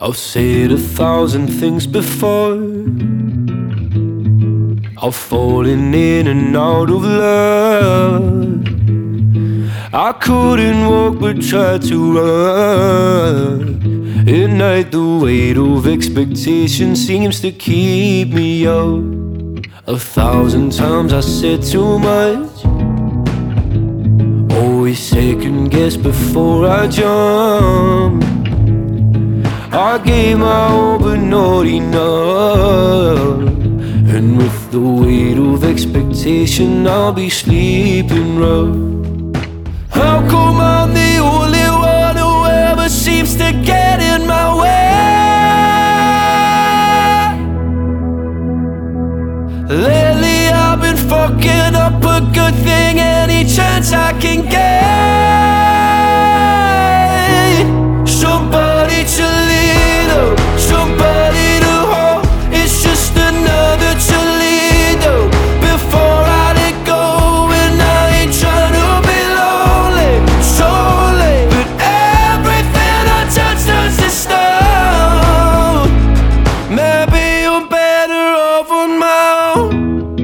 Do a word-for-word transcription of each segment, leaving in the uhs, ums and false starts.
I've said a thousand things before. I've fallen in and out of love. I couldn't walk but tried to run. At night the weight of expectation seems to keep me up. A thousand times I said too much. Always second guess before I jump. I gave my all but not enough. And with the weight of expectation I'll be sleeping rough. How come I'm the only one who ever seems to get in my way? Lately I've been fucking up a good thing any chance I can get. Somebody to lead up, somebody to hold. It's just another to lead up before I let go. And I ain't trying to be lonely, solely, but everything I touch turns to stone. Maybe I'm better off on my own.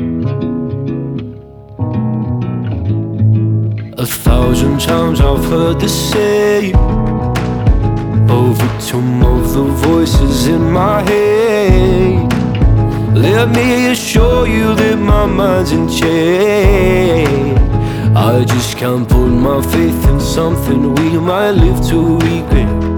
A thousand times I've heard the same, a victim of the voices in my head. Let me assure you that my mind's in check. I just can't put my faith in something we might live to regret.